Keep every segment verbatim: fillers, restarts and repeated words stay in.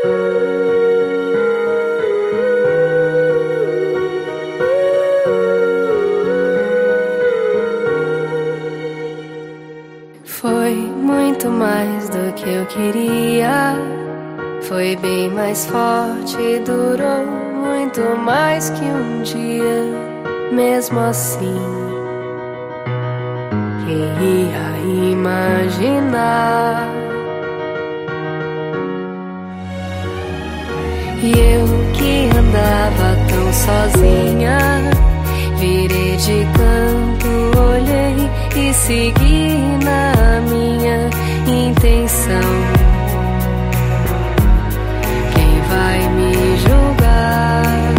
Foi muito mais do que eu queria. Foi bem mais forte e durou muito mais que um dia. Mesmo assim, quem ia imaginar? E eu que andava tão sozinha, virei de canto, olhei e segui na minha intenção. Quem vai me julgar?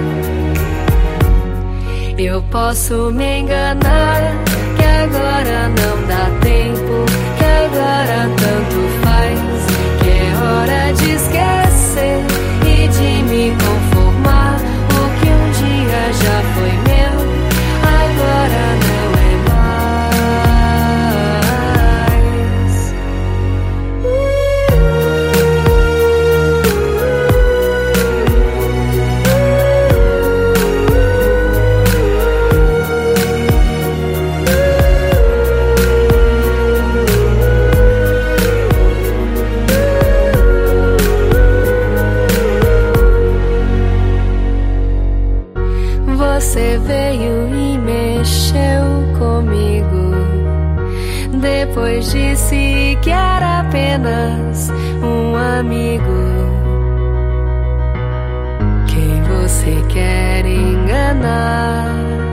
Eu posso me enganar, que agora não dá tempo, que agora tanto faz, que é hora de esquecer e de me conformar. O que um dia já foi meu, agora não é mais. Você veio e mexeu comigo. Depois disse que era apenas um amigo. Quem você quer enganar?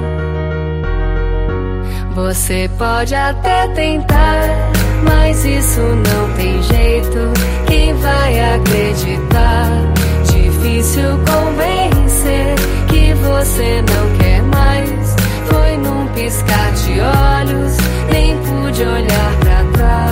Você pode até tentar, mas isso não tem jeito. Quem vai acreditar? Difícil convencer que você não quer mais. Foi num piscar de olhos, nem pude olhar pra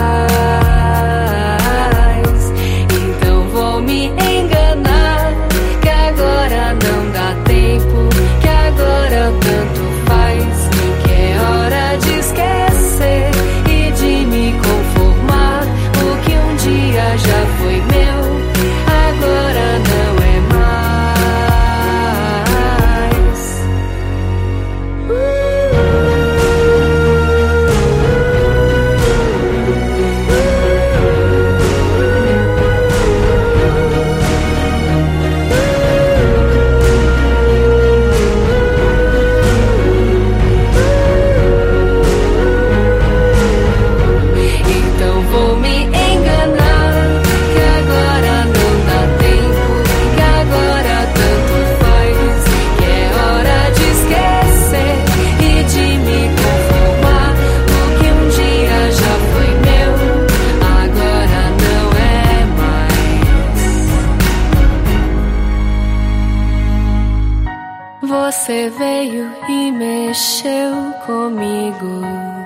trás. Então vou me enganar, que agora não dá tempo, que agora tanto faz, que é hora de esquecer e de me conformar. O que um dia já foi meu, agora não é Você veio e mexeu comigo.